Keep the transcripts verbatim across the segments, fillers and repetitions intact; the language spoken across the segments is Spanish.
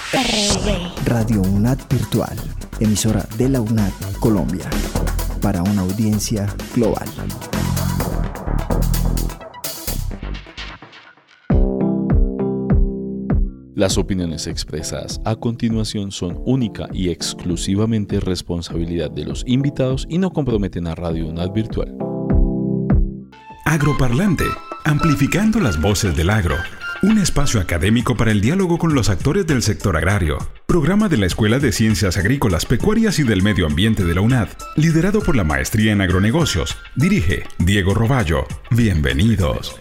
R V. Radio UNAD Virtual, emisora de la UNAD Colombia, para una audiencia global. Las opiniones expresadas a continuación son única y exclusivamente responsabilidad de los invitados y no comprometen a Radio UNAD Virtual. Agroparlante, amplificando las voces del agro. Un espacio académico para el diálogo con los actores del sector agrario. Programa de la Escuela de Ciencias Agrícolas, Pecuarias y del Medio Ambiente de la UNAD, liderado por la Maestría en Agronegocios. Dirige Diego Roballo. Bienvenidos.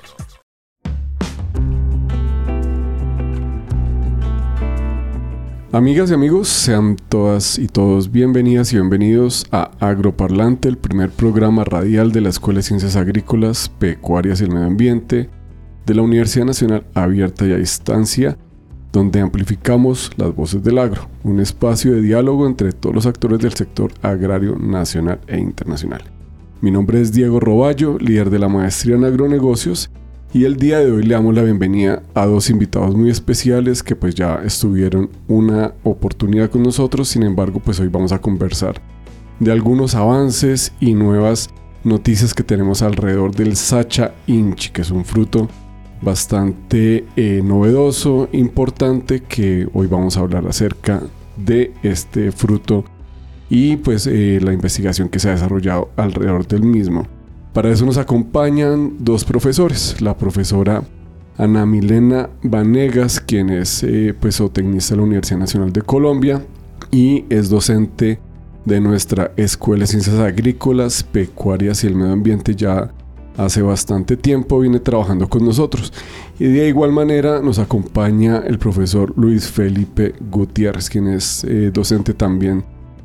Amigas y amigos, sean todas y todos bienvenidas y bienvenidos a Agroparlante, el primer programa radial de la Escuela de Ciencias Agrícolas, Pecuarias y el Medio Ambiente de la Universidad Nacional Abierta y a Distancia, donde amplificamos las voces del agro, un espacio de diálogo entre todos los actores del sector agrario nacional e internacional. Mi nombre es Diego Roballo, líder de la Maestría en Agronegocios, y el día de hoy le damos la bienvenida a dos invitados muy especiales que pues ya estuvieron una oportunidad con nosotros. Sin embargo, pues hoy vamos a conversar de algunos avances y nuevas noticias que tenemos alrededor del Sacha Inchi, que es un fruto bastante eh, novedoso, importante, que hoy vamos a hablar acerca de este fruto y pues eh, la investigación que se ha desarrollado alrededor del mismo. Para eso nos acompañan dos profesores, la profesora Ana Milena Vanegas, quien es eh, pues, zootecnista de la Universidad Nacional de Colombia y es docente de nuestra Escuela de Ciencias Agrícolas, Pecuarias y el Medio Ambiente ya hace bastante tiempo, viene trabajando con nosotros. Y de igual manera nos acompaña el profesor Luis Felipe Gutiérrez, quien es eh, docente también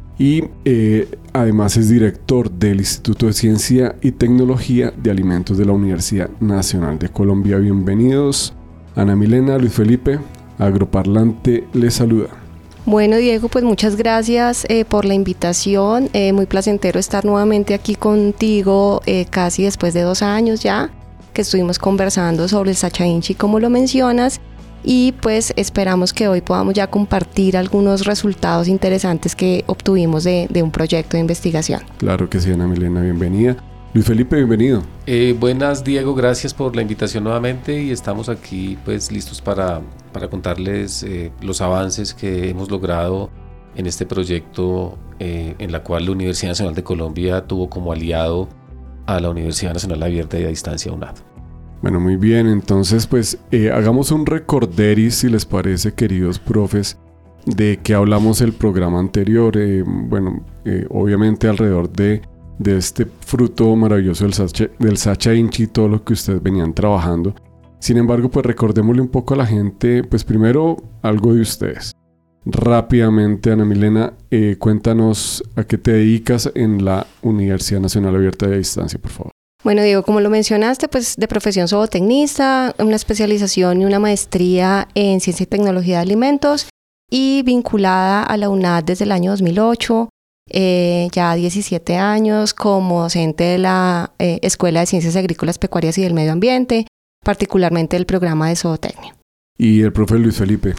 y eh, además es director del Instituto de Ciencia y Tecnología de Alimentos de la Universidad Nacional de Colombia. Bienvenidos, Ana Milena, Luis Felipe. Agroparlante les saluda. Bueno, Diego, pues muchas gracias eh, por la invitación. Eh, muy placentero estar nuevamente aquí contigo, eh, casi después de dos años ya, que estuvimos conversando sobre el Sacha Inchi, como lo mencionas. Y pues esperamos que hoy podamos ya compartir algunos resultados interesantes que obtuvimos de, de un proyecto de investigación. Claro que sí, Ana Milena, bienvenida. Luis Felipe, bienvenido. Eh, buenas, Diego, gracias por la invitación nuevamente y estamos aquí pues listos para, para contarles eh, los avances que hemos logrado en este proyecto eh, en la cual la Universidad Nacional de Colombia tuvo como aliado a la Universidad Nacional Abierta y a Distancia UNAD. Bueno, muy bien, entonces pues eh, hagamos un recorderis, si les parece, queridos profes, de que hablamos el programa anterior. Eh, bueno, eh, obviamente alrededor de, de este fruto maravilloso del Sacha, del Sacha Inchi, todo lo que ustedes venían trabajando. Sin embargo, pues recordémosle un poco a la gente, pues primero algo de ustedes. Rápidamente, Ana Milena, eh, cuéntanos a qué te dedicas en la Universidad Nacional Abierta y a Distancia, por favor. Bueno, Diego, como lo mencionaste, pues de profesión zootecnista, una especialización y una maestría en Ciencia y Tecnología de Alimentos y vinculada a la UNAD desde el año dos mil ocho, eh, ya diecisiete años como docente de la eh, Escuela de Ciencias Agrícolas, Pecuarias y del Medio Ambiente, particularmente del programa de zootecnia. ¿Y el profe Luis Felipe?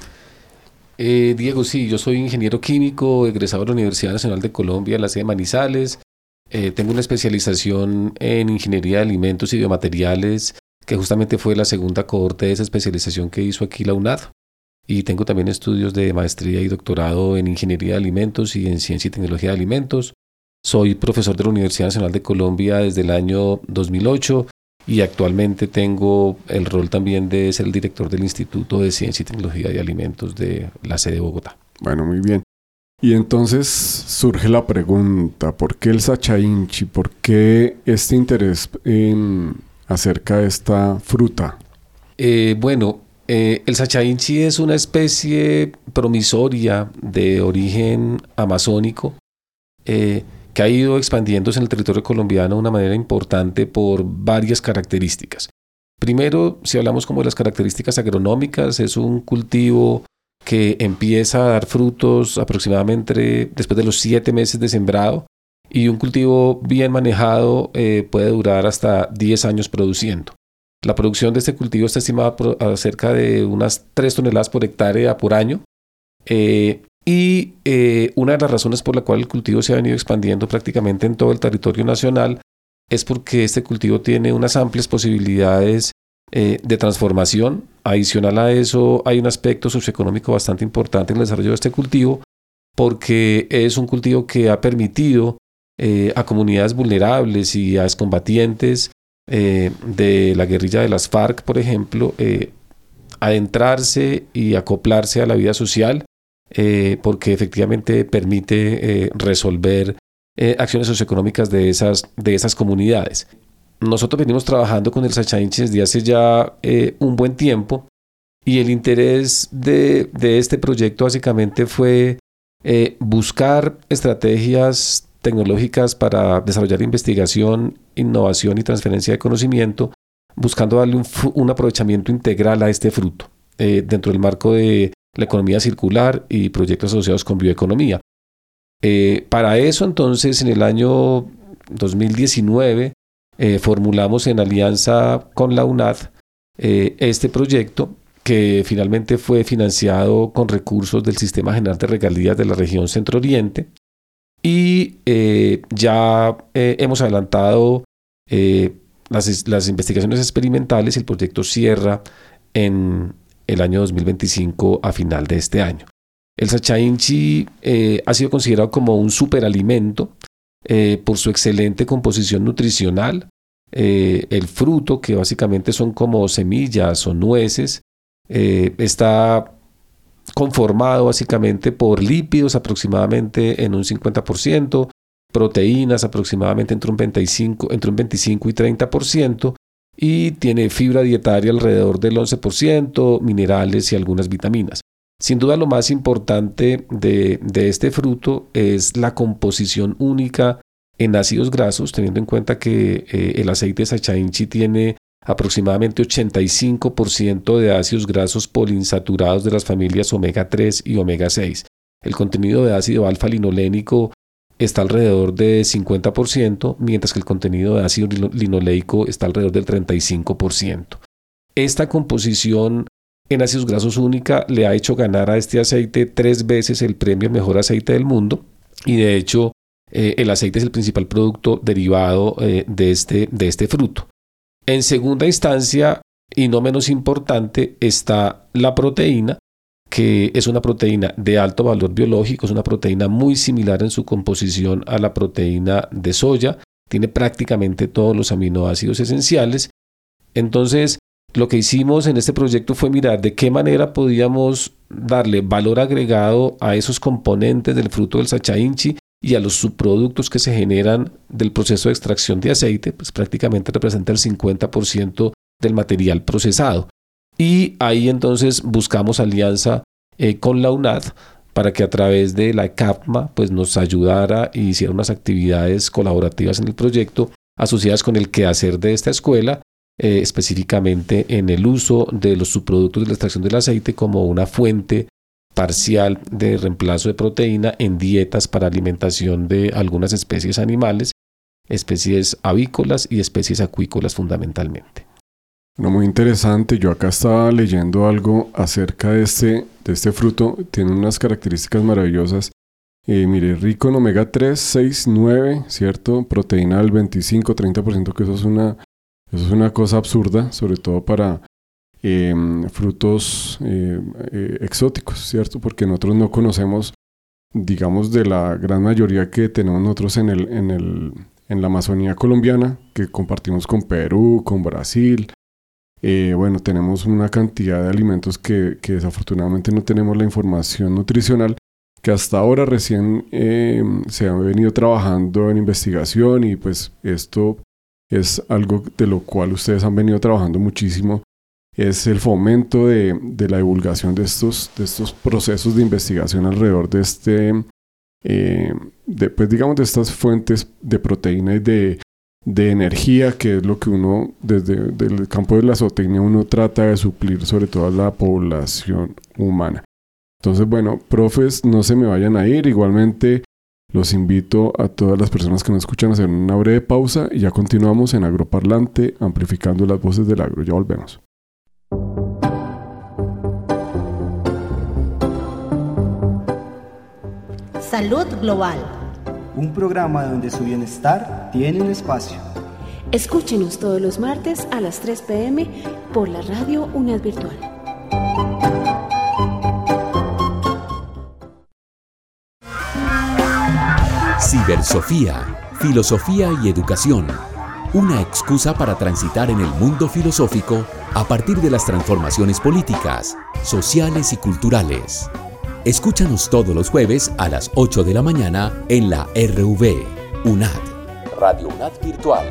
Eh, Diego, sí, yo soy ingeniero químico, egresado de la Universidad Nacional de Colombia, la sede de Manizales. Eh, tengo una especialización en Ingeniería de Alimentos y Biomateriales, que justamente fue la segunda cohorte de esa especialización que hizo aquí la UNAD. Y tengo también estudios de maestría y doctorado en Ingeniería de Alimentos y en Ciencia y Tecnología de Alimentos. Soy profesor de la Universidad Nacional de Colombia desde el año dos mil ocho y actualmente tengo el rol también de ser el director del Instituto de Ciencia y Tecnología de Alimentos de la sede de Bogotá. Bueno, muy bien. Y entonces surge la pregunta, ¿por qué el Sacha Inchi? ¿Por qué este interés en, acerca de esta fruta? Eh, bueno, eh, el Sacha Inchi es una especie promisoria de origen amazónico eh, que ha ido expandiéndose en el territorio colombiano de una manera importante por varias características. Primero, si hablamos como de las características agronómicas, es un cultivo que empieza a dar frutos aproximadamente después de los siete meses de sembrado y un cultivo bien manejado eh, puede durar hasta diez años produciendo. La producción de este cultivo está estimada por, a cerca de unas tres toneladas por hectárea por año Eh, y eh, una de las razones por la cual el cultivo se ha venido expandiendo prácticamente en todo el territorio nacional es porque este cultivo tiene unas amplias posibilidades eh, de transformación. Adicional a eso, hay un aspecto socioeconómico bastante importante en el desarrollo de este cultivo, porque es un cultivo que ha permitido eh, a comunidades vulnerables y a excombatientes eh, de la guerrilla de las FARC, por ejemplo, eh, adentrarse y acoplarse a la vida social, eh, porque efectivamente permite eh, resolver eh, acciones socioeconómicas de esas, de esas comunidades. Nosotros venimos trabajando con el Sachainchi desde hace ya eh, un buen tiempo, y el interés de, de este proyecto básicamente fue eh, buscar estrategias tecnológicas para desarrollar investigación, innovación y transferencia de conocimiento, buscando darle un, un aprovechamiento integral a este fruto eh, dentro del marco de la economía circular y proyectos asociados con bioeconomía. Eh, para eso, entonces, en el año dos mil diecinueve eh, formulamos en alianza con la UNAD eh, este proyecto, que finalmente fue financiado con recursos del Sistema General de Regalías de la región Centro Oriente, y eh, ya eh, hemos adelantado eh, las, las investigaciones experimentales, y el proyecto cierra en el año dos mil veinticinco, a final de este año. El Sachainchi eh, ha sido considerado como un superalimento eh, por su excelente composición nutricional. Eh, el fruto, que básicamente son como semillas o nueces, Eh, está conformado básicamente por lípidos aproximadamente en un cincuenta por ciento, proteínas aproximadamente entre un veinticinco, entre un veinticinco y treinta por ciento, y tiene fibra dietaria alrededor del once por ciento, minerales y algunas vitaminas. Sin duda, lo más importante de, de este fruto es la composición única en ácidos grasos, teniendo en cuenta que eh, el aceite de Sachainchi tiene aproximadamente ochenta y cinco por ciento de ácidos grasos poliinsaturados de las familias omega tres y omega seis. El contenido de ácido alfa-linolénico está alrededor de cincuenta por ciento, mientras que el contenido de ácido linoleico está alrededor del treinta y cinco por ciento. Esta composición en ácidos grasos única le ha hecho ganar a este aceite tres veces el premio Mejor Aceite del Mundo, y de hecho eh, el aceite es el principal producto derivado eh, de, este, de este fruto. En segunda instancia, y no menos importante, está la proteína, que es una proteína de alto valor biológico, es una proteína muy similar en su composición a la proteína de soya, tiene prácticamente todos los aminoácidos esenciales. Entonces, lo que hicimos en este proyecto fue mirar de qué manera podíamos darle valor agregado a esos componentes del fruto del Sachainchi y a los subproductos que se generan del proceso de extracción de aceite, pues prácticamente representa el cincuenta por ciento del material procesado. Y ahí entonces buscamos alianza eh, con la UNAD para que a través de la CAPMA pues nos ayudara y hiciera unas actividades colaborativas en el proyecto asociadas con el quehacer de esta escuela, eh, específicamente en el uso de los subproductos de la extracción del aceite como una fuente parcial de reemplazo de proteína en dietas para alimentación de algunas especies animales, especies avícolas y especies acuícolas fundamentalmente. No, muy interesante. Yo acá estaba leyendo algo acerca de este, de este fruto. Tiene unas características maravillosas. Eh, mire, rico en omega tres, seis, nueve, ¿cierto? Proteína del veinticinco a treinta por ciento, que eso es una, eso es una cosa absurda, sobre todo para Eh, frutos eh, eh, exóticos, ¿cierto? Porque nosotros no conocemos, digamos, de la gran mayoría que tenemos nosotros en, el, en, el, en la Amazonía colombiana, que compartimos con Perú, con Brasil. Eh, bueno, tenemos una cantidad de alimentos que, que desafortunadamente no tenemos la información nutricional, que hasta ahora recién eh, se ha venido trabajando en investigación, y pues esto es algo de lo cual ustedes han venido trabajando muchísimo. Es el fomento de, de la divulgación de estos, de estos procesos de investigación alrededor de este, eh, de, pues digamos, de estas fuentes de proteína y de, de energía, que es lo que uno, desde el campo de la zootecnia, uno trata de suplir sobre todo a la población humana. Entonces, bueno, profes, no se me vayan a ir. Igualmente, los invito a todas las personas que nos escuchan a hacer una breve pausa, y ya continuamos en Agroparlante, amplificando las voces del agro. Ya volvemos. Salud Global. Un programa donde su bienestar tiene un espacio. Escúchenos todos los martes a las tres pe eme por la radio UNAD Virtual. Cibersofía, filosofía y educación. Una excusa para transitar en el mundo filosófico a partir de las transformaciones políticas, sociales y culturales. Escúchanos todos los jueves a las ocho de la mañana en la erre ve, UNAD, Radio UNAD Virtual.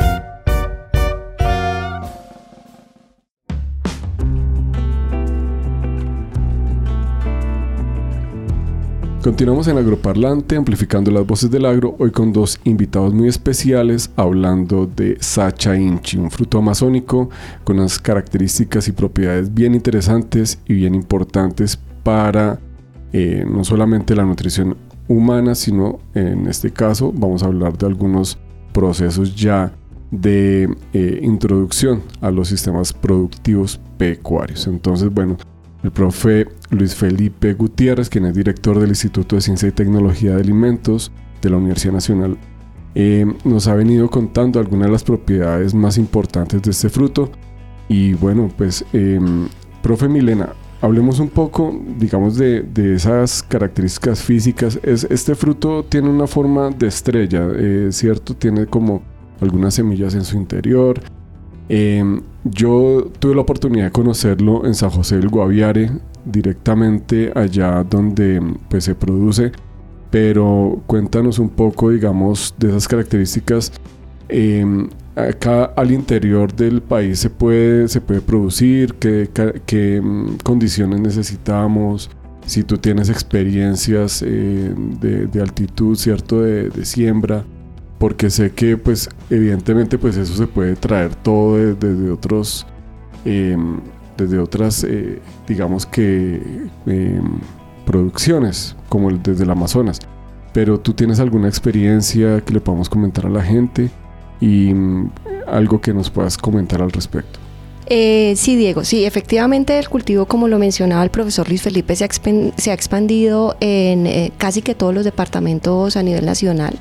Continuamos en Agroparlante, amplificando las voces del agro, hoy con dos invitados muy especiales, hablando de Sacha Inchi, un fruto amazónico con unas características y propiedades bien interesantes y bien importantes para eh, no solamente la nutrición humana, sino en este caso vamos a hablar de algunos procesos ya de eh, introducción a los sistemas productivos pecuarios. Entonces, bueno, el profe Luis Felipe Gutiérrez, quien es director del Instituto de Ciencia y Tecnología de Alimentos de la Universidad Nacional, eh, nos ha venido contando algunas de las propiedades más importantes de este fruto. Y bueno, pues, eh, profe Milena, hablemos un poco, digamos, de, de esas características físicas. Es, este fruto tiene una forma de estrella, eh, ¿cierto? Tiene como algunas semillas en su interior. Eh, yo tuve la oportunidad de conocerlo en San José del Guaviare, directamente allá donde pues, se produce, pero cuéntanos un poco, digamos, de esas características. Eh, acá al interior del país se puede, se puede producir, qué, qué um, condiciones necesitamos, si tú tienes experiencias eh, de, de altitud, ¿cierto? De, de siembra. Porque sé que, pues, evidentemente, pues eso se puede traer todo desde de, de otros, eh, desde otras, eh, digamos que, eh, producciones, como el, desde el Amazonas. Pero tú tienes alguna experiencia que le podamos comentar a la gente y um, algo que nos puedas comentar al respecto. Eh, sí, Diego, sí, efectivamente el cultivo, como lo mencionaba el profesor Luis Felipe, se ha, expen- se ha expandido en eh, casi que todos los departamentos a nivel nacional.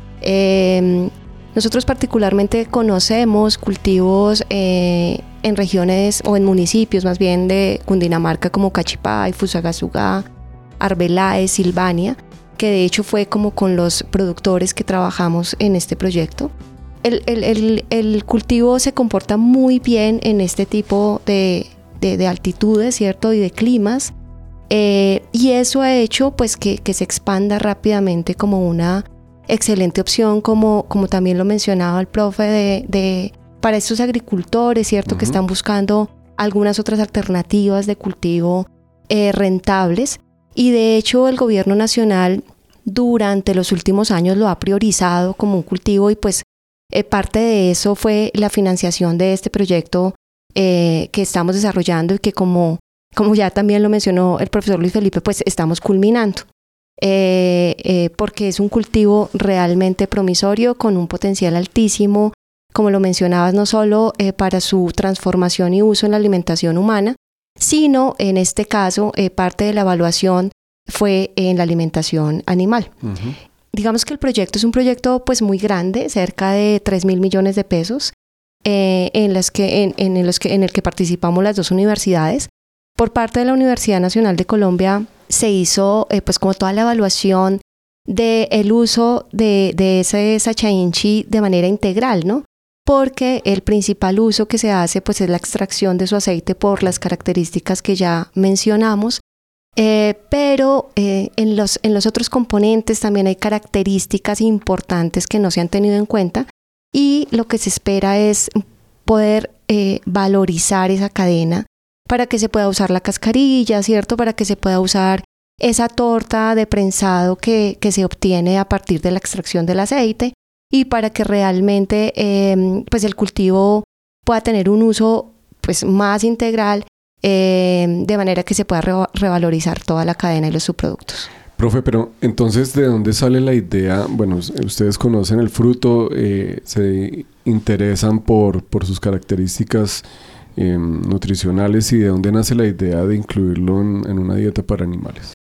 Eh, nosotros particularmente conocemos cultivos eh, en regiones o en municipios más bien de Cundinamarca como Cachipay, Fusagasugá, Arbeláez, Silvania, que de hecho fue como con los productores que trabajamos en este proyecto. El, el, el, el cultivo se comporta muy bien en este tipo de, de, de altitudes, ¿cierto? Y de climas, eh, y eso ha hecho pues que, que se expanda rápidamente como una excelente opción, como, como también lo mencionaba el profe, de, de, para estos agricultores, ¿cierto? Uh-huh. Que están buscando algunas otras alternativas de cultivo eh, rentables. Y de hecho el gobierno nacional durante los últimos años lo ha priorizado como un cultivo y pues eh, parte de eso fue la financiación de este proyecto eh, que estamos desarrollando y que como, como ya también lo mencionó el profesor Luis Felipe, pues estamos culminando. Eh, eh, porque es un cultivo realmente promisorio con un potencial altísimo, como lo mencionabas, no solo eh, para su transformación y uso en la alimentación humana, sino en este caso eh, parte de la evaluación fue en la alimentación animal. Uh-huh. Digamos que el proyecto es un proyecto pues muy grande, cerca de tres mil millones de pesos, eh, en, las que, en, en, los que, en el que participamos las dos universidades. Por parte de la Universidad Nacional de Colombia se hizo eh, pues como toda la evaluación del uso de, de ese Sacha Inchi de manera integral, ¿no? Porque el principal uso que se hace pues es la extracción de su aceite por las características que ya mencionamos, eh, pero eh, en, los, en los otros componentes también hay características importantes que no se han tenido en cuenta y lo que se espera es poder eh, valorizar esa cadena para que se pueda usar la cascarilla, ¿cierto? Para que se pueda usar esa torta de prensado que, que se obtiene a partir de la extracción del aceite y para que realmente eh, pues el cultivo pueda tener un uso pues más integral eh, de manera que se pueda re- revalorizar toda la cadena y los subproductos. Profe, pero entonces, ¿de dónde sale la idea? Bueno, ustedes conocen el fruto, eh, se interesan por, por sus características eh, nutricionales, ¿y de dónde nace la idea de incluirlo en, en una dieta para animales?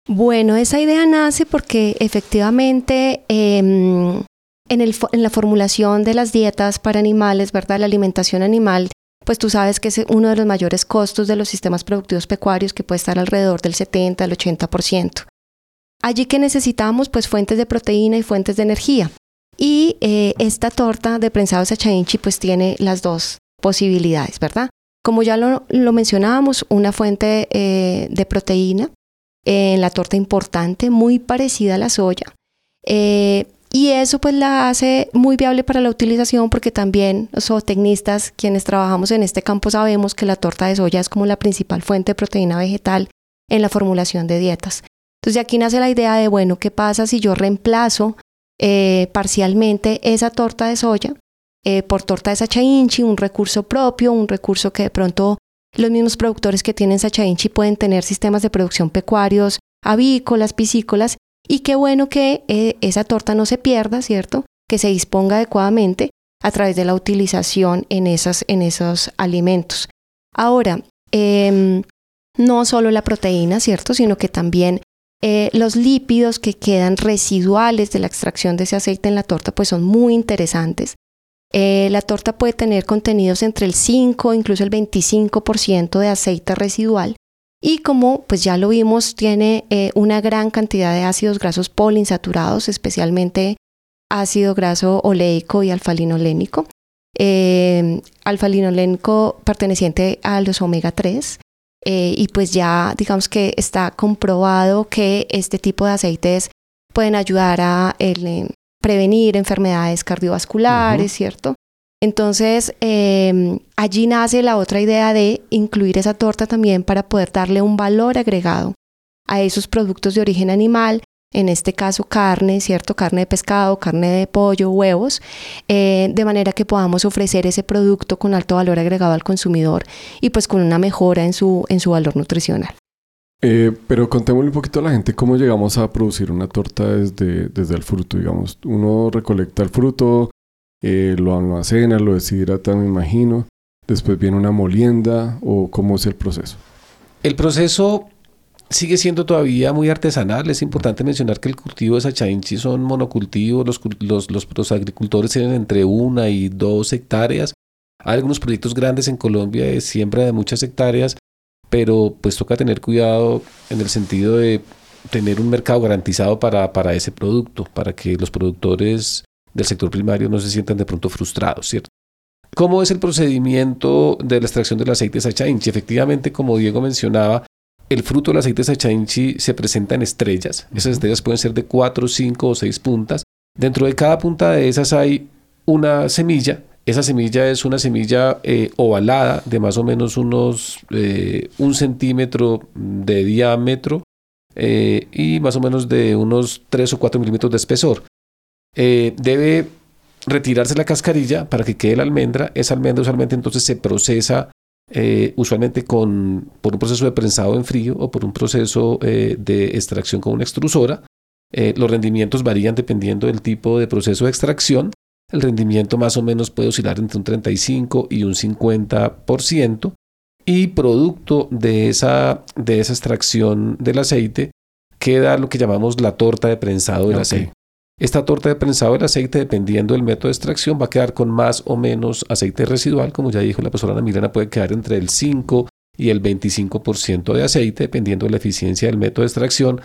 Bueno, esa idea nace porque efectivamente eh, en, el, en la formulación de las dietas para animales, ¿verdad? La alimentación animal, pues tú sabes que es uno de los mayores costos de los sistemas productivos pecuarios, que puede estar alrededor del setenta al ochenta por ciento. Allí que necesitamos pues fuentes de proteína y fuentes de energía. Y eh, esta torta de prensado de Sacha Inchi pues tiene las dos posibilidades, ¿verdad? Como ya lo, lo mencionábamos, una fuente eh, de proteína en la torta importante, muy parecida a la soya. Eh, y eso pues la hace muy viable para la utilización, porque también los zootecnistas, quienes trabajamos en este campo, sabemos que la torta de soya es como la principal fuente de proteína vegetal en la formulación de dietas. Entonces de aquí nace la idea de, bueno, ¿qué pasa si yo reemplazo eh, parcialmente esa torta de soya eh, por torta de Sacha Inchi, un recurso propio, un recurso que de pronto los mismos productores que tienen Sacha Inchi pueden tener sistemas de producción pecuarios, avícolas, piscícolas, y qué bueno que eh, esa torta no se pierda, ¿cierto? Que se disponga adecuadamente a través de la utilización en, esas, en esos alimentos. Ahora, eh, no solo la proteína, ¿cierto? Sino que también eh, los lípidos que quedan residuales de la extracción de ese aceite en la torta, pues son muy interesantes. Eh, la torta puede tener contenidos entre el cinco, incluso el veinticinco por ciento de aceite residual, y como pues ya lo vimos, tiene eh, una gran cantidad de ácidos grasos poliinsaturados, especialmente ácido graso oleico y alfa-linolénico. Eh, alfa-linolénico perteneciente a los omega tres, eh, y pues ya digamos que está comprobado que este tipo de aceites pueden ayudar a el, prevenir enfermedades cardiovasculares, uh-huh. ¿cierto? Entonces, eh, allí nace la otra idea de incluir esa torta también para poder darle un valor agregado a esos productos de origen animal, en este caso carne, ¿cierto? Carne de pescado, carne de pollo, huevos, eh, de manera que podamos ofrecer ese producto con alto valor agregado al consumidor y pues con una mejora en su, en su valor nutricional. Eh, pero contémosle un poquito a la gente cómo llegamos a producir una torta desde, desde el fruto, digamos. Uno recolecta el fruto, eh, lo almacena, lo deshidrata, me imagino. Después viene una molienda, o ¿cómo es el proceso? El proceso sigue siendo todavía muy artesanal. Es importante mencionar que el cultivo de Sacha Inchi son monocultivos. Los, los, los, los agricultores tienen entre una y dos hectáreas. Hay algunos proyectos grandes en Colombia de siembra de muchas hectáreas, pero pues toca tener cuidado en el sentido de tener un mercado garantizado para, para ese producto, para que los productores del sector primario no se sientan de pronto frustrados, ¿cierto? ¿Cómo es el procedimiento de la extracción del aceite de Sacha Inchi? Efectivamente, como Diego mencionaba, el fruto del aceite de Sacha Inchi se presenta en estrellas. Esas estrellas pueden ser de cuatro, cinco o seis puntas. Dentro de cada punta de esas hay una semilla. Esa semilla es una semilla eh, ovalada de más o menos unos eh, un centímetro de diámetro eh, y más o menos de unos tres o cuatro milímetros de espesor. Eh, debe retirarse la cascarilla para que quede la almendra. Esa almendra usualmente entonces se procesa eh, usualmente con, por un proceso de prensado en frío o por un proceso eh, de extracción con una extrusora. Eh, los rendimientos varían dependiendo del tipo de proceso de extracción. El rendimiento más o menos puede oscilar entre un treinta y cinco y un cincuenta por ciento, y producto de esa, de esa extracción del aceite queda lo que llamamos la torta de prensado del okay. aceite. Esta torta de prensado del aceite, dependiendo del método de extracción, va a quedar con más o menos aceite residual. Como ya dijo la profesora Ana Milena, puede quedar entre el cinco y el veinticinco por ciento de aceite, dependiendo de la eficiencia del método de extracción.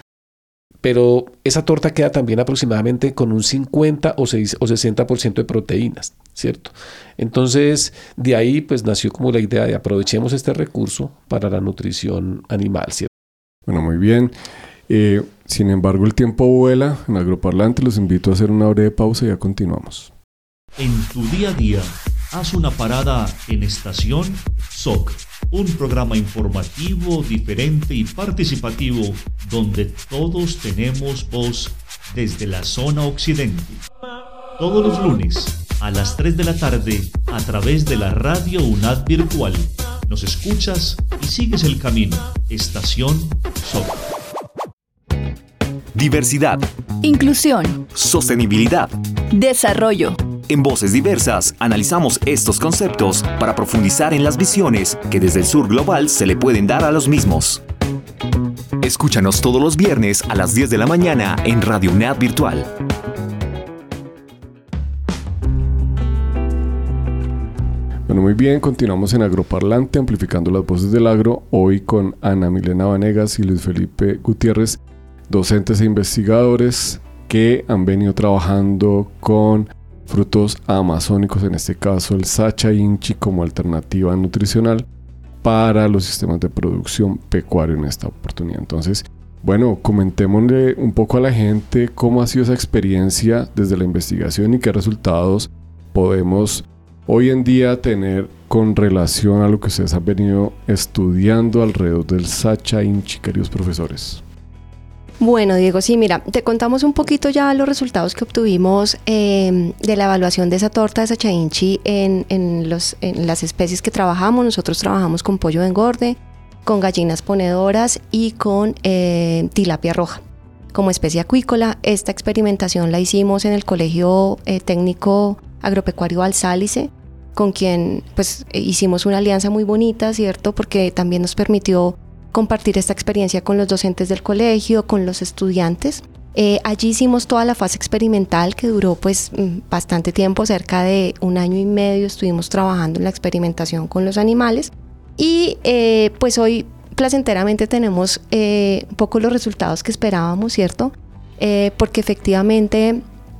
Pero esa torta queda también aproximadamente con un cincuenta o sesenta por ciento de proteínas, ¿cierto? Entonces, de ahí pues nació como la idea de aprovechemos este recurso para la nutrición animal, ¿cierto? Bueno, muy bien. Eh, sin embargo, el tiempo vuela. En Agroparlante los invito a hacer una breve pausa y ya continuamos. En tu día a día, haz una parada en Estación S O C. Un programa informativo, diferente y participativo donde todos tenemos voz desde la zona occidente. Todos los lunes a las tres de la tarde a través de la radio UNAD virtual. Nos escuchas y sigues el camino. Estación S O C. Diversidad. Inclusión. Sostenibilidad. Desarrollo. En Voces Diversas analizamos estos conceptos para profundizar en las visiones que desde el sur global se le pueden dar a los mismos. Escúchanos todos los viernes a las diez de la mañana en Radio UNAD Virtual. Bueno, muy bien, continuamos en Agroparlante, amplificando las voces del agro, hoy con Ana Milena Vanegas y Luis Felipe Gutiérrez, docentes e investigadores que han venido trabajando con frutos amazónicos, en este caso el Sacha Inchi, como alternativa nutricional para los sistemas de producción pecuario en esta oportunidad. Entonces, bueno, comentémosle un poco a la gente cómo ha sido esa experiencia desde la investigación y qué resultados podemos hoy en día tener con relación a lo que ustedes han venido estudiando alrededor del Sacha Inchi, queridos profesores. Bueno, Diego, sí, mira, te contamos un poquito ya los resultados que obtuvimos eh, de la evaluación de esa torta de Sacha Inchi en, en, los, en las especies que trabajamos. Nosotros trabajamos con pollo de engorde, con gallinas ponedoras y con eh, tilapia roja como especie acuícola. Esta experimentación la hicimos en el Colegio eh, Técnico Agropecuario Alsálice, con quien pues hicimos una alianza muy bonita, ¿cierto? Porque también nos permitió compartir esta experiencia con los docentes del colegio, con los estudiantes. Eh, allí hicimos toda la fase experimental que duró pues bastante tiempo, cerca de un año y medio estuvimos trabajando en la experimentación con los animales y eh, pues hoy placenteramente tenemos eh, un poco los resultados que esperábamos, ¿cierto? Eh, porque efectivamente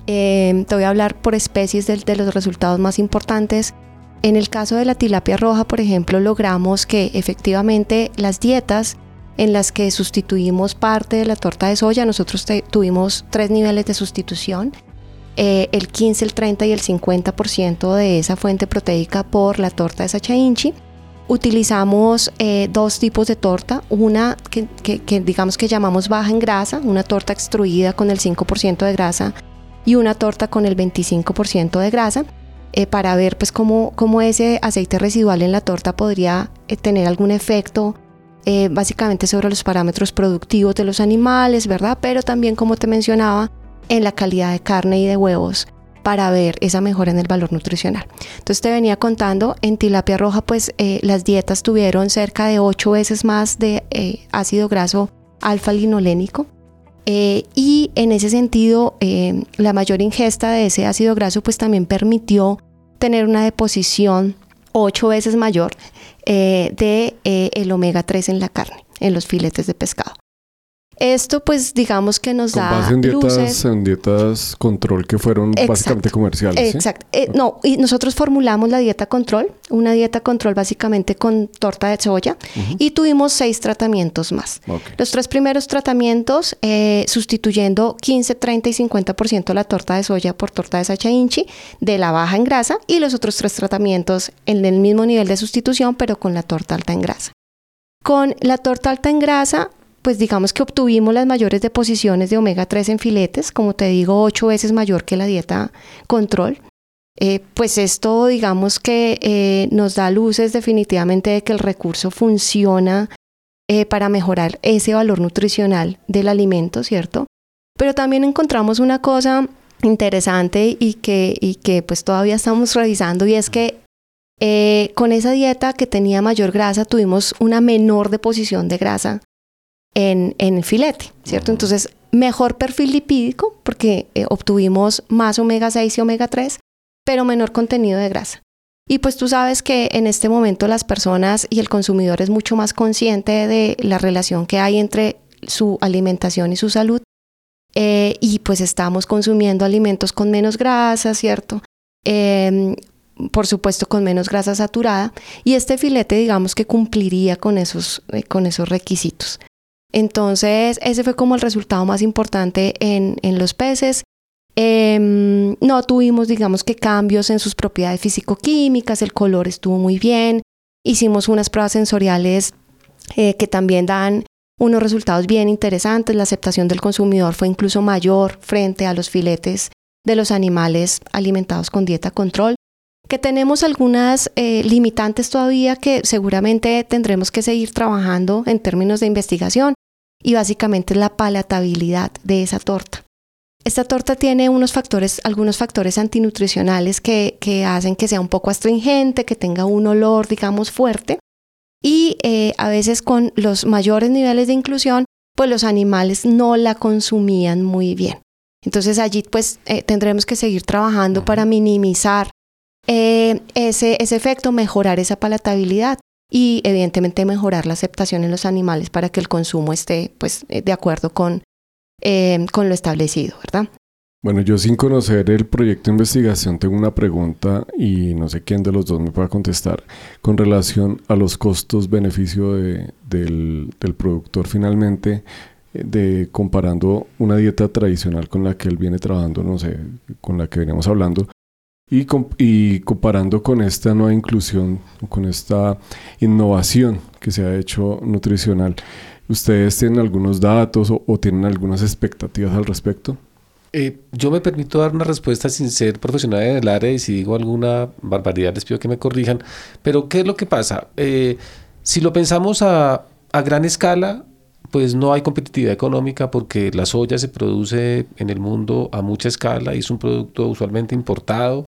eh, te voy a hablar por especies de, de los resultados más importantes. En el caso de la tilapia roja, por ejemplo, logramos que efectivamente las dietas en las que sustituimos parte de la torta de soya, nosotros te, tuvimos tres niveles de sustitución, eh, el quince, el treinta y el cincuenta por ciento de esa fuente proteica por la torta de Sacha Inchi. Utilizamos eh, dos tipos de torta, una que, que, que digamos que llamamos baja en grasa, una torta extruida con el cinco por ciento de grasa y una torta con el veinticinco por ciento de grasa. Eh, para ver pues cómo, cómo ese aceite residual en la torta podría eh, tener algún efecto eh, básicamente sobre los parámetros productivos de los animales, ¿verdad? Pero también, como te mencionaba, en la calidad de carne y de huevos para ver esa mejora en el valor nutricional. Entonces te venía contando, en tilapia roja pues eh, las dietas tuvieron cerca de ocho veces más de eh, ácido graso alfa-linolénico. Eh, y en ese sentido eh, la mayor ingesta de ese ácido graso pues también permitió tener una deposición ocho veces mayor eh, de eh, el omega tres en la carne, en los filetes de pescado. Esto pues digamos que nos Con da base en dietas, luces. en dietas control que fueron Exacto. básicamente comerciales. Exacto. ¿Sí? Eh, no, y nosotros formulamos la dieta control, una dieta control básicamente con torta de soya uh-huh. y tuvimos seis tratamientos más. Okay. Los tres primeros tratamientos eh, sustituyendo quince, treinta y cincuenta por ciento la torta de soya por torta de Sacha Inchi de la baja en grasa y los otros tres tratamientos en el mismo nivel de sustitución pero con la torta alta en grasa. Con la torta alta en grasa pues digamos que obtuvimos las mayores deposiciones de omega tres en filetes, como te digo, ocho veces mayor que la dieta control. Eh, pues esto digamos que eh, nos da luces definitivamente de que el recurso funciona eh, para mejorar ese valor nutricional del alimento, ¿cierto? Pero también encontramos una cosa interesante y que, y que pues todavía estamos revisando y es que eh, con esa dieta que tenía mayor grasa tuvimos una menor deposición de grasa En, en filete, ¿cierto? Entonces, mejor perfil lipídico porque eh, obtuvimos más omega seis y omega tres, pero menor contenido de grasa. Y pues tú sabes que en este momento las personas y el consumidor es mucho más consciente de la relación que hay entre su alimentación y su salud. Eh, y pues estamos consumiendo alimentos con menos grasa, ¿cierto? Eh, por supuesto con menos grasa saturada. Y este filete digamos que cumpliría con esos, eh, con esos requisitos. Entonces, ese fue como el resultado más importante en, en los peces. Eh, no tuvimos, digamos que cambios en sus propiedades físico-químicas, el color estuvo muy bien. Hicimos unas pruebas sensoriales eh, que también dan unos resultados bien interesantes. La aceptación del consumidor fue incluso mayor frente a los filetes de los animales alimentados con dieta control. Que tenemos algunas eh, limitantes todavía que seguramente tendremos que seguir trabajando en términos de investigación y básicamente la palatabilidad de esa torta. Esta torta tiene unos factores, algunos factores antinutricionales que, que hacen que sea un poco astringente, que tenga un olor, digamos, fuerte y eh, a veces con los mayores niveles de inclusión pues los animales no la consumían muy bien. Entonces allí pues eh, tendremos que seguir trabajando uh-huh. para minimizar eh, ese, ese efecto, mejorar esa palatabilidad y evidentemente mejorar la aceptación en los animales para que el consumo esté pues de acuerdo con, eh, con lo establecido, ¿verdad? Bueno, yo sin conocer el proyecto de investigación tengo una pregunta y no sé quién de los dos me pueda contestar con relación a los costos-beneficio de, del, del productor finalmente, de comparando una dieta tradicional con la que él viene trabajando, no sé, con la que veníamos hablando, y, comp- y comparando con esta nueva inclusión, con esta innovación que se ha hecho nutricional. ¿Ustedes tienen algunos datos o, o tienen algunas expectativas al respecto? Eh, yo me permito dar una respuesta sin ser profesional en el área y si digo alguna barbaridad les pido que me corrijan, pero ¿qué es lo que pasa? Eh, si lo pensamos a, a gran escala, pues no hay competitividad económica porque la soya se produce en el mundo a mucha escala y es un producto usualmente importado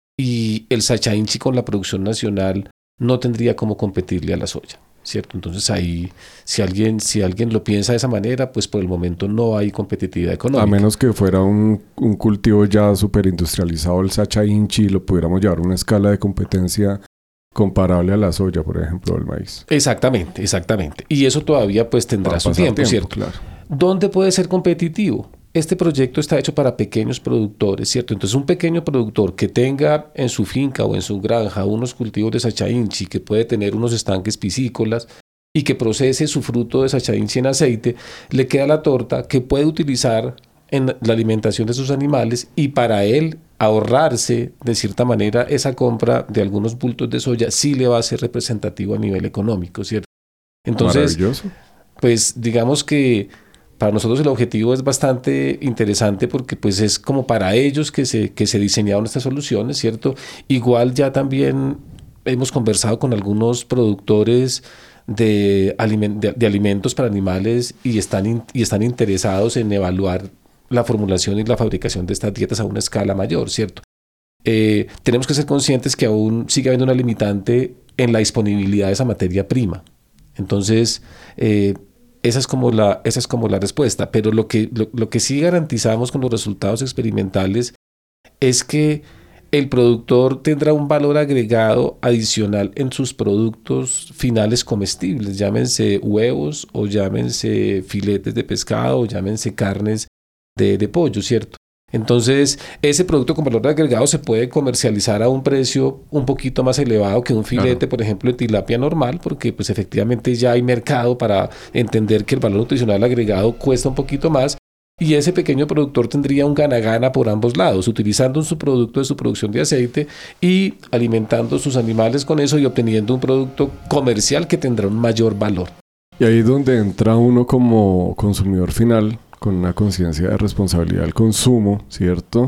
y el Sacha Inchi con la producción nacional no tendría cómo competirle a la soya, ¿cierto? Entonces ahí, si alguien, si alguien lo piensa de esa manera, pues por el momento no hay competitividad económica. A menos que fuera un, un cultivo ya súper industrializado, el Sacha Inchi, lo pudiéramos llevar a una escala de competencia comparable a la soya, por ejemplo, el maíz. Exactamente, exactamente. Y eso todavía pues tendrá su tiempo, tiempo, ¿cierto? Claro. ¿Dónde puede ser competitivo? Este proyecto está hecho para pequeños productores, ¿cierto? Entonces un pequeño productor que tenga en su finca o en su granja unos cultivos de Sacha Inchi, que puede tener unos estanques piscícolas y que procese su fruto de Sacha Inchi en aceite, le queda la torta que puede utilizar en la alimentación de sus animales y para él ahorrarse de cierta manera esa compra de algunos bultos de soya sí le va a ser representativo a nivel económico, ¿cierto? Entonces, pues digamos que para nosotros el objetivo es bastante interesante porque pues es como para ellos que se, que se diseñaron estas soluciones, ¿cierto? Igual ya también hemos conversado con algunos productores de, aliment- de, de alimentos para animales y están, in- y están interesados en evaluar la formulación y la fabricación de estas dietas a una escala mayor, ¿cierto? Eh, tenemos que ser conscientes que aún sigue habiendo una limitante en la disponibilidad de esa materia prima. Entonces, eh, esa es como la, esa es como la respuesta. Pero lo que, lo, lo que sí garantizamos con los resultados experimentales es que el productor tendrá un valor agregado adicional en sus productos finales comestibles, llámense huevos o llámense filetes de pescado o llámense carnes de, de pollo, ¿cierto? Entonces, ese producto con valor agregado se puede comercializar a un precio un poquito más elevado que un filete, claro, por ejemplo, de tilapia normal, porque pues efectivamente ya hay mercado para entender que el valor nutricional agregado cuesta un poquito más y ese pequeño productor tendría un gana-gana por ambos lados, utilizando su producto de su producción de aceite y alimentando sus animales con eso y obteniendo un producto comercial que tendrá un mayor valor. Y ahí es donde entra uno como consumidor final con una conciencia de responsabilidad del consumo, ¿cierto?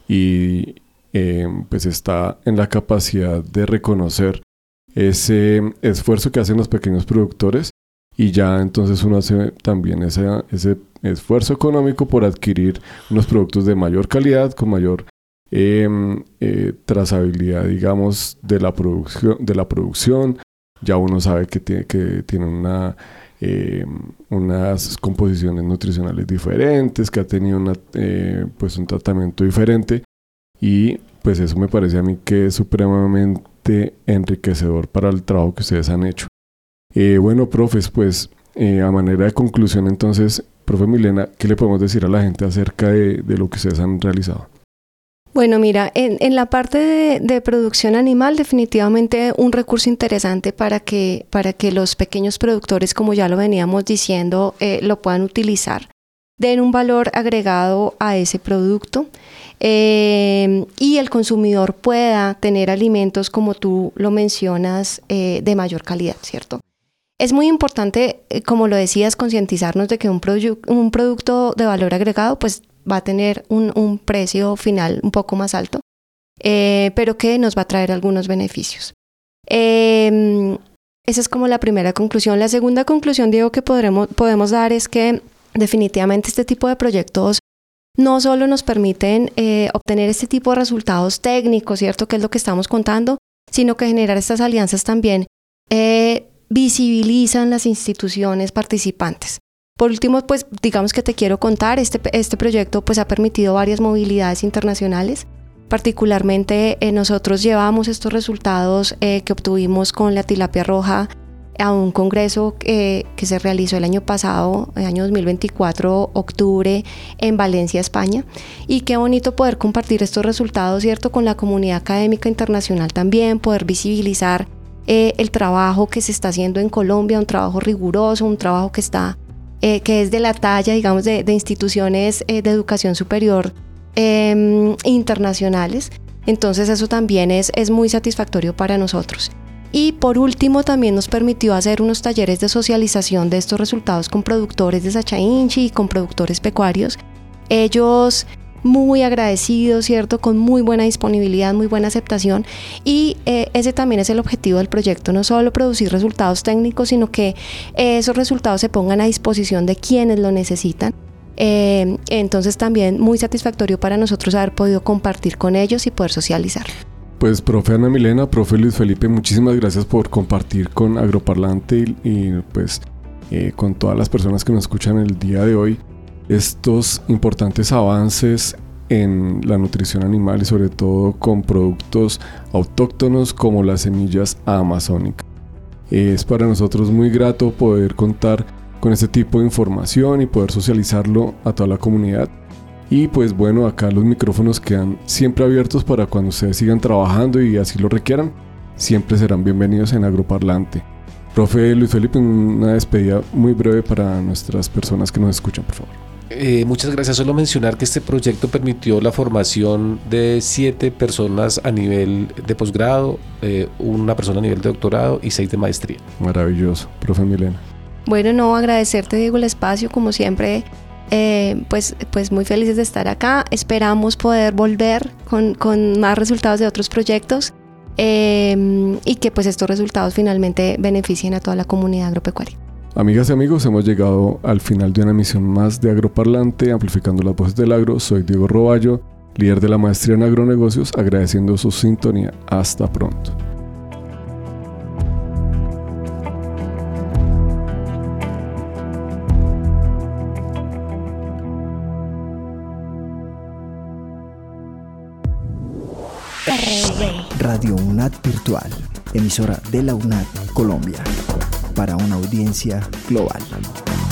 Y eh, pues está en la capacidad de reconocer ese esfuerzo que hacen los pequeños productores y ya entonces uno hace también ese, ese esfuerzo económico por adquirir unos productos de mayor calidad, con mayor eh, eh, trazabilidad, digamos, de la producción, de la producción. Ya uno sabe que tiene, que tiene una... Eh, unas composiciones nutricionales diferentes, que ha tenido una, eh, pues un tratamiento diferente y pues eso me parece a mí que es supremamente enriquecedor para el trabajo que ustedes han hecho. Eh, bueno, profes, pues eh, a manera de conclusión entonces, profe Milena, ¿qué le podemos decir a la gente acerca de, de lo que ustedes han realizado? Bueno, mira, en, en la parte de, de producción animal definitivamente un recurso interesante para que, para que los pequeños productores, como ya lo veníamos diciendo, eh, lo puedan utilizar, den un valor agregado a ese producto eh, y el consumidor pueda tener alimentos, como tú lo mencionas, eh, de mayor calidad, ¿cierto? Es muy importante, eh, como lo decías, concientizarnos de que un, produ- un producto de valor agregado, pues, va a tener un, un precio final un poco más alto, eh, pero que nos va a traer algunos beneficios. Eh, esa es como la primera conclusión. La segunda conclusión, Diego, que podremos, podemos dar es que definitivamente este tipo de proyectos no solo nos permiten eh, obtener este tipo de resultados técnicos, ¿cierto?, que es lo que estamos contando, sino que generar estas alianzas también eh, visibilizan las instituciones participantes. Por último, pues digamos que te quiero contar, este, este proyecto pues ha permitido varias movilidades internacionales. Particularmente eh, nosotros llevamos estos resultados eh, que obtuvimos con la tilapia roja a un congreso eh, que se realizó el año pasado, el año dos mil veinticuatro, octubre, en Valencia, España. Y qué bonito poder compartir estos resultados, ¿cierto?, con la comunidad académica internacional también, poder visibilizar eh, el trabajo que se está haciendo en Colombia, un trabajo riguroso, un trabajo que está, eh, que es de la talla, digamos, de, de instituciones eh, de educación superior eh, internacionales. Entonces eso también es, es muy satisfactorio para nosotros. Y por último también nos permitió hacer unos talleres de socialización de estos resultados con productores de Sachainchi y con productores pecuarios. Ellos muy agradecidos, ¿cierto?, con muy buena disponibilidad, muy buena aceptación, y eh, ese también es el objetivo del proyecto, no solo producir resultados técnicos, sino que eh, esos resultados se pongan a disposición de quienes lo necesitan. Eh, entonces también muy satisfactorio para nosotros haber podido compartir con ellos y poder socializar. Pues profe Ana Milena, profe Luis Felipe, muchísimas gracias por compartir con Agroparlante y, y pues eh, con todas las personas que nos escuchan el día de hoy estos importantes avances en la nutrición animal y sobre todo con productos autóctonos como las semillas amazónicas. Eh, es para nosotros muy grato poder contar con este tipo de información y poder socializarlo a toda la comunidad. Y pues bueno, acá los micrófonos quedan siempre abiertos para cuando ustedes sigan trabajando y así lo requieran, siempre serán bienvenidos en Agroparlante. Profe Luis Felipe, una despedida muy breve para nuestras personas que nos escuchan, por favor. Eh, muchas gracias. Solo mencionar que este proyecto permitió la formación de siete personas a nivel de posgrado, eh, una persona a nivel de doctorado y seis de maestría. Maravilloso. Profe Milena. Bueno, no, agradecerte, Diego, el espacio, como siempre. Eh, pues, pues muy felices de estar acá. Esperamos poder volver con, con más resultados de otros proyectos eh, y que pues estos resultados finalmente beneficien a toda la comunidad agropecuaria. Amigas y amigos, hemos llegado al final de una emisión más de Agroparlante, amplificando las voces del agro. Soy Diego Roballo, líder de la maestría en agronegocios, agradeciendo su sintonía. Hasta pronto. Radio UNAD Virtual, emisora de la UNAD Colombia, para una audiencia global.